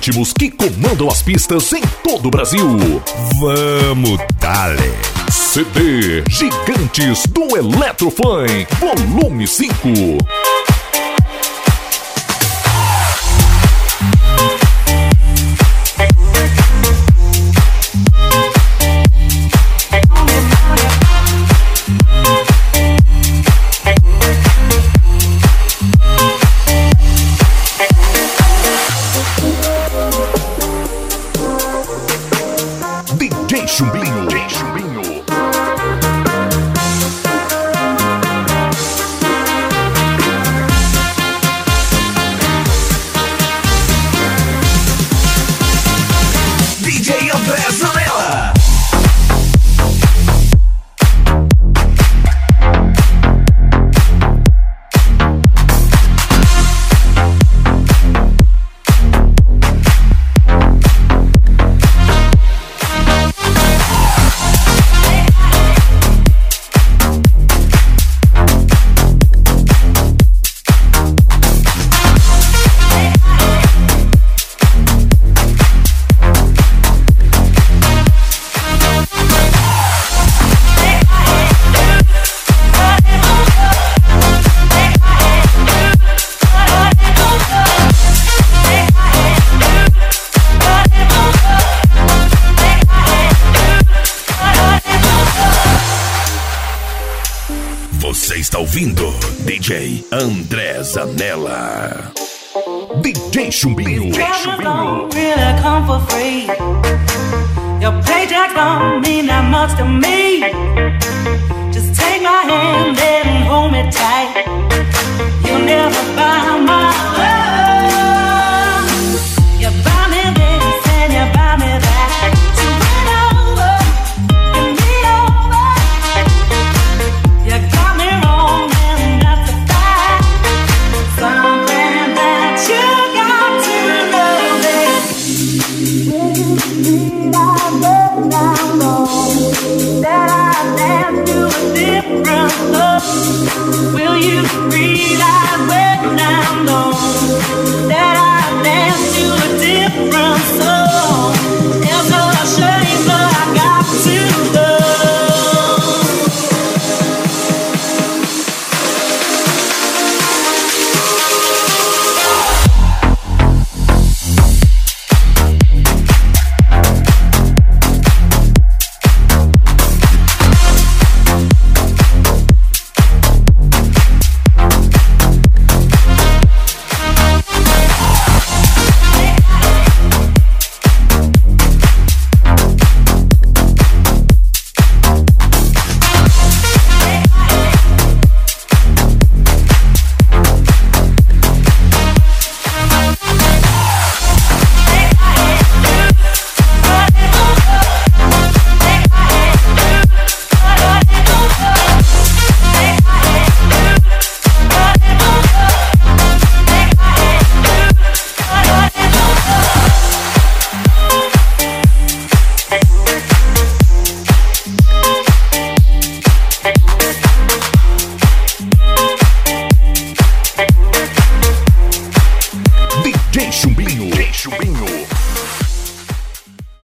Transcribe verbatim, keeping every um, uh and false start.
ritmos que comandam as pistas em todo o Brasil. Vamos, dale! C D Gigantes do Eletrofunk, volume cinco. D J Chumbinho, D J Chumbinho. D J André Zanella. Você está ouvindo D J André Zanella. D J Chumbinho. D J Chumbinho. Really come for free. Your paycheck don't mean that much to me. Just take my hand and hold me tight. You'll never buy my love. You buy me this and you buy me that. So bring over, bring me over. You got me wrong and that's a fact. Something that you got to know, baby. That I dance to a different love. Will you realize when I'm gone that I dance to a different song?